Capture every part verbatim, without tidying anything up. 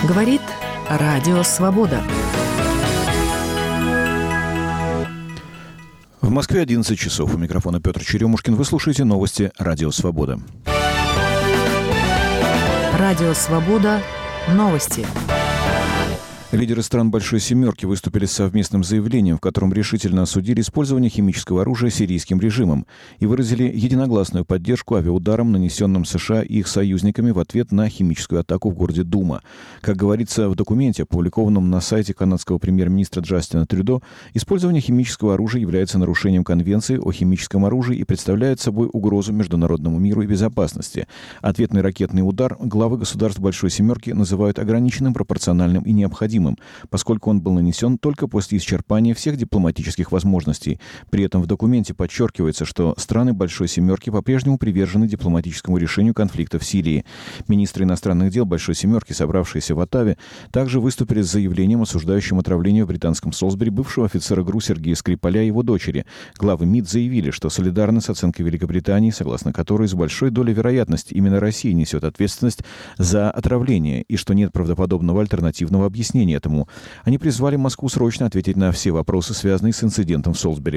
Говорит Радио Свобода. В Москве одиннадцать часов. У микрофона Петр Черемушкин. Вы слушаете новости Радио Свобода. Радио Свобода. Новости. Лидеры стран Большой Семерки выступили с совместным заявлением, в котором решительно осудили использование химического оружия сирийским режимом и выразили единогласную поддержку авиаударам, нанесенным США и их союзниками в ответ на химическую атаку в городе Дума. Как говорится в документе, опубликованном на сайте канадского премьер-министра Джастина Трюдо, использование химического оружия является нарушением Конвенции о химическом оружии и представляет собой угрозу международному миру и безопасности. Ответный ракетный удар главы государств Большой Семерки называют ограниченным, пропорциональным и необходимым, поскольку он был нанесен только после исчерпания всех дипломатических возможностей. При этом в документе подчеркивается, что страны Большой Семерки по-прежнему привержены дипломатическому решению конфликта в Сирии. Министры иностранных дел Большой Семерки, собравшиеся в Оттаве, также выступили с заявлением, осуждающим отравление в британском Солсбери бывшего офицера ГРУ Сергея Скрипаля и его дочери. Главы МИД заявили, что солидарны с оценкой Великобритании, согласно которой с большой долей вероятности именно Россия несет ответственность за отравление и что нет правдоподобного альтернативного объяснения этому. Они призвали Москву срочно ответить на все вопросы, связанные с инцидентом в Солсбери.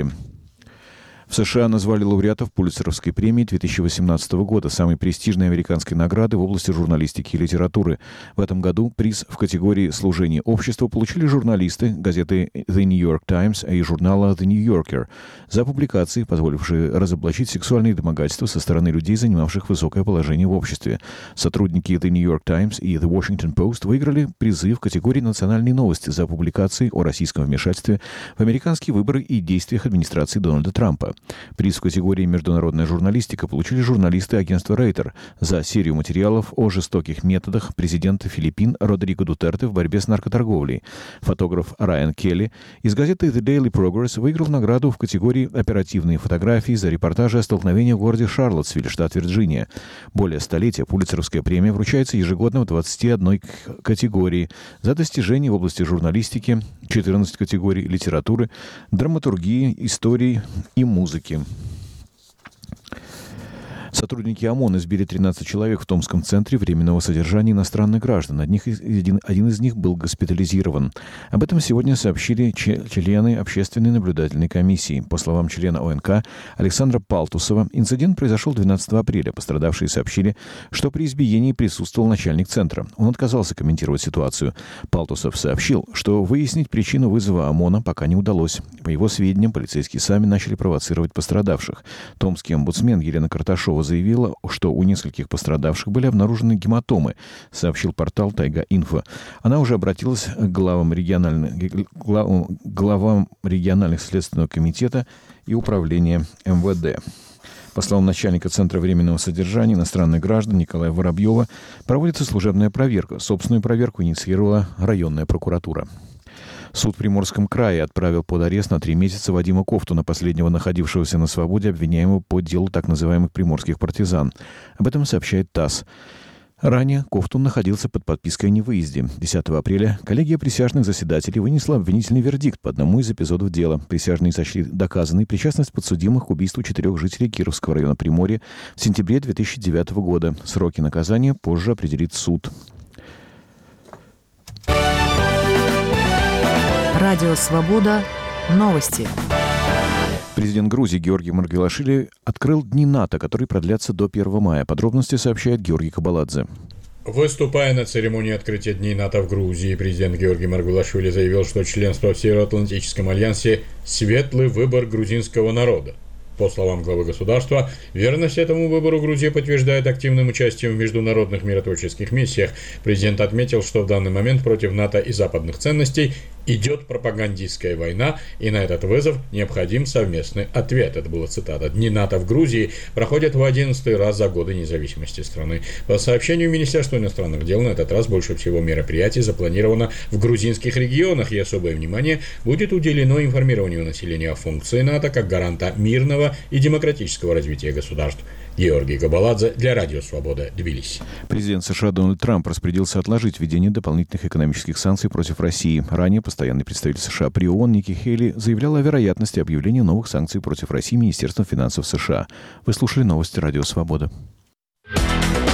В США назвали лауреатов Пулитцеровской премии две тысячи восемнадцатого года, самой престижной американской награды в области журналистики и литературы. В этом году приз в категории «Служение обществу» получили журналисты газеты The New York Times и журнала The New Yorker за публикации, позволившие разоблачить сексуальные домогательства со стороны людей, занимавших высокое положение в обществе. Сотрудники The New York Times и The Washington Post выиграли призы в категории «Национальные новости» за публикации о российском вмешательстве в американские выборы и действиях администрации Дональда Трампа. Приз в категории «Международная журналистика» получили журналисты агентства Рейтер за серию материалов о жестоких методах президента Филиппин Родриго Дутерте в борьбе с наркоторговлей. Фотограф Райан Келли из газеты The Daily Progress выиграл награду в категории «Оперативные фотографии» за репортажи о столкновении в городе Шарлоттсвилл, штат Вирджиния. Более столетия Пулитцеровская премия вручается ежегодно в двадцати одной категории за достижения в области журналистики, четырнадцать категорий литературы, драматургии, истории и музыки. Музыки. Сотрудники ОМОН избили тринадцать человек в Томском центре временного содержания иностранных граждан. Одних, один, один из них был госпитализирован. Об этом сегодня сообщили члены Общественной наблюдательной комиссии. По словам члена ОНК Александра Палтусова, инцидент произошел двенадцатого апреля. Пострадавшие сообщили, что при избиении присутствовал начальник центра. Он отказался комментировать ситуацию. Палтусов сообщил, что выяснить причину вызова ОМОНа пока не удалось. По его сведениям, полицейские сами начали провоцировать пострадавших. Томский омбудсмен Елена Карташова заявила, что у нескольких пострадавших были обнаружены гематомы, сообщил портал Тайга-Инфо. Она уже обратилась к главам региональных, главам региональных следственного комитета и управления эм вэ дэ. По словам начальника Центра временного содержания иностранных граждан Николая Воробьева, проводится служебная проверка. Собственную проверку инициировала районная прокуратура. Суд в Приморском крае отправил под арест на три месяца Вадима Ковтуна, последнего находившегося на свободе, обвиняемого по делу так называемых приморских партизан. Об этом сообщает ТАСС. Ранее Ковтун находился под подпиской о невыезде. десятого апреля коллегия присяжных заседателей вынесла обвинительный вердикт по одному из эпизодов дела. Присяжные сочли доказанной причастность подсудимых к убийству четырех жителей Кировского района Приморья в сентябре две тысячи девятого года. Сроки наказания позже определит суд. Радио Свобода. Новости. Президент Грузии Георгий Маргвелашвили открыл Дни НАТО, которые продлятся до первого мая. Подробности сообщает Георгий Кабаладзе. Выступая на церемонии открытия Дней НАТО в Грузии, президент Георгий Маргвелашвили заявил, что членство в Североатлантическом альянсе – светлый выбор грузинского народа. По словам главы государства, верность этому выбору Грузия подтверждает активным участием в международных миротворческих миссиях. Президент отметил, что в данный момент против НАТО и западных ценностей идет пропагандистская война, и на этот вызов необходим совместный ответ. Это была цитата. Дни НАТО в Грузии проходят в одиннадцатый раз за годы независимости страны. По сообщению Министерства иностранных дел, на этот раз больше всего мероприятий запланировано в грузинских регионах, и особое внимание будет уделено информированию населения о функции НАТО как гаранта мирного и демократического развития государств. Георгий Кабаладзе для Радио Свобода, Тбилиси. Президент США Дональд Трамп распорядился отложить введение дополнительных экономических санкций против России. Ранее постоянный представитель США при ООН Ники Хейли заявлял о вероятности объявления новых санкций против России Министерством финансов США. Вы слушали новости Радио Свобода.